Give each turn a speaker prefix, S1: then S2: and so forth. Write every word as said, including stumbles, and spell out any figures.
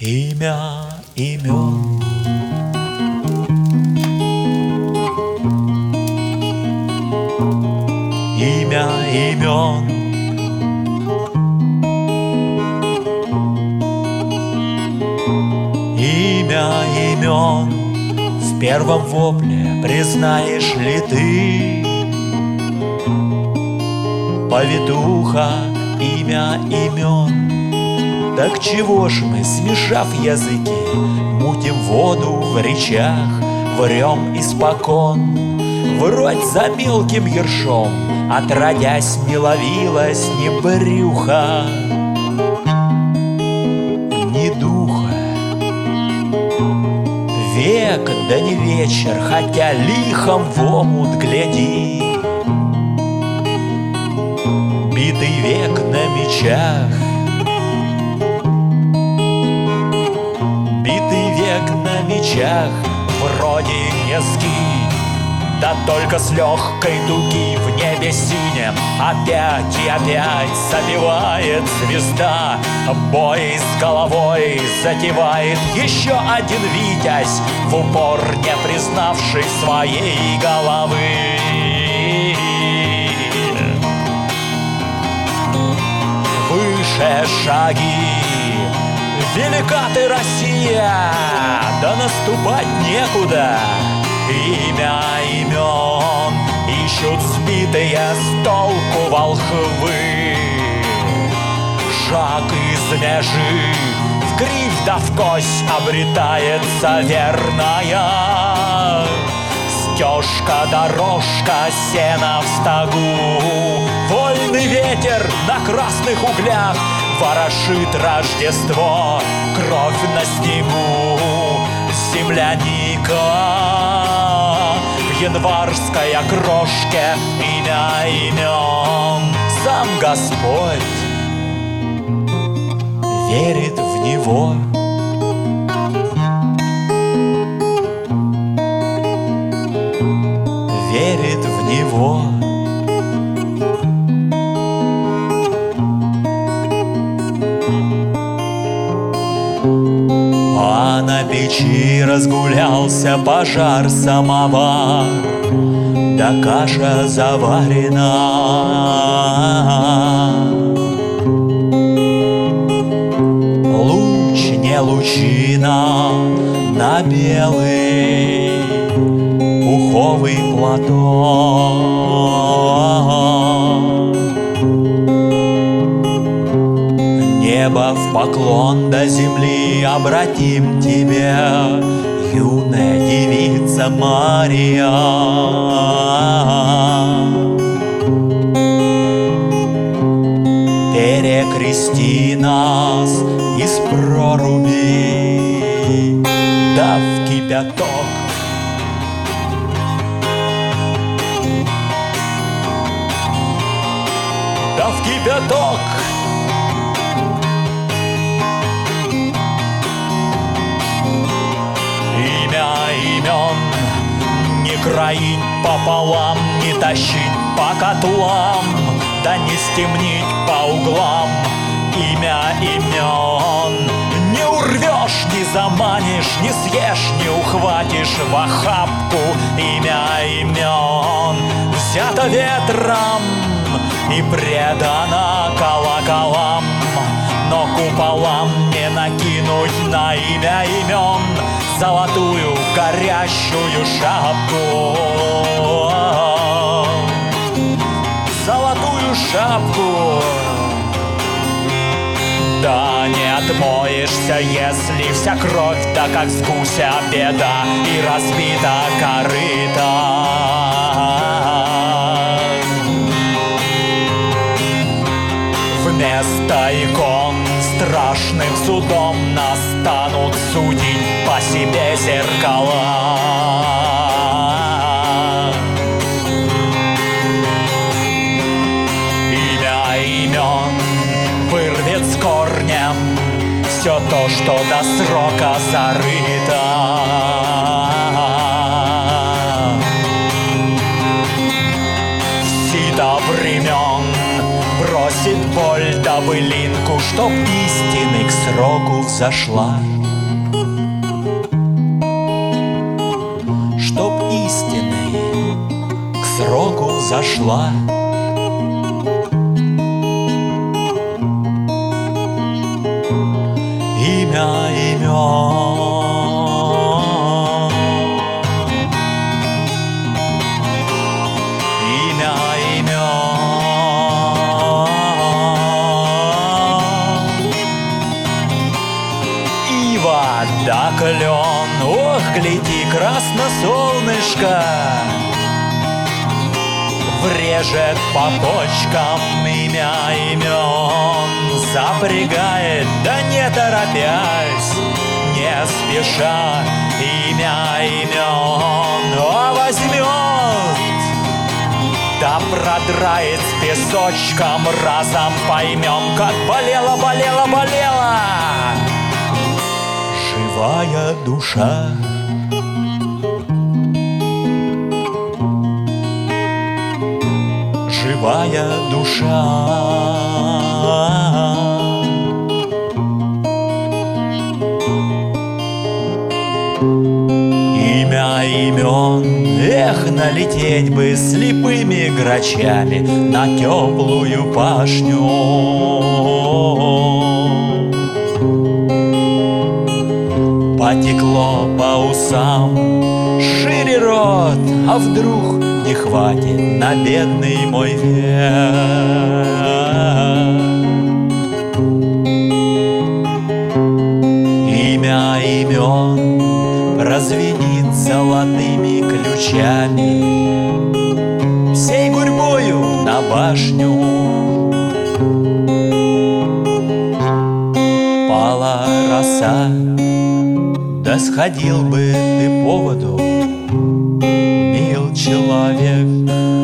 S1: Имя имен. Имя имен. Имя имен. В первом вопле признаешь ли ты? Повитуха, имя имен. Так чего ж мы, смешав языки, мутим воду в речах, врем испокон? Врозь за мелким ершом, отродясь, не ловилась ни брюха, ни духа. Век да не вечер, хотя лихом в омут гляди. Битый век на мечах, битый век на мечах, вроде низкий, да только с легкой дуги в небе синем опять и опять забивает звезда. Бой с головой затевает еще один витязь, в упор не признавший своей головы. Выше шаги, велика ты, Россия, да наступать некуда. Имя имен ищут сбитые с толку волхвы. Шаг из межи в кривь да в кость обретается верная. Стежка, дорожка, сено в стогу. Вольный ветер на красных углях ворошит Рождество. Кровь на снегу, земляника. В январской окрошке имя имен. Сам Господь верит в него. Верит в него. А на печи разгулялся пожар, самовар, да каша заварена. Луч не лучина на белый пуховый платок. Небо в поклон до земли обратим тебе, юная девица Мария. Перекрести нас из проруби, да в кипяток. Да в кипяток. Имя имен не кроить пополам, не тащить по котлам, да не стемнить по углам. Имя имен не урвешь, не заманишь, не съешь, не ухватишь в охапку. Имя имен взято ветром и предано колоколам, но куполам не накинуть на имя имен золотую горящую шапку. Золотую шапку. Да не отмоешься, если вся кровь, да как с гуся беда и разбита корыта. Вместо икон страшным судом нас станут судить по себе зеркала. Имя имен вырвет с корнем все то, что до срока зарыто. В сито времен бросит боль да былинку, чтоб истины к сроку взошла. Чтоб истины к сроку взошла. Имя имен, имя имен. Ива да клен, ох, гляди, красно солнышко врежет по почкам. Имя имен запрягает, да не торопясь, не спеша. Имя имен, а возьмет, да продрает с песочком. Разом поймем, как болела, болела, болела живая душа. Живая душа. Имя имен, эх, налететь бы слепыми грачами на теплую пашню. Потекло по усам шире рот, а вдруг не хватит на бедный мой век. Имя имен прозвенит золотыми ключами всей гурьбою на башню. Пала роса, да сходил бы ты по воду, мил человек.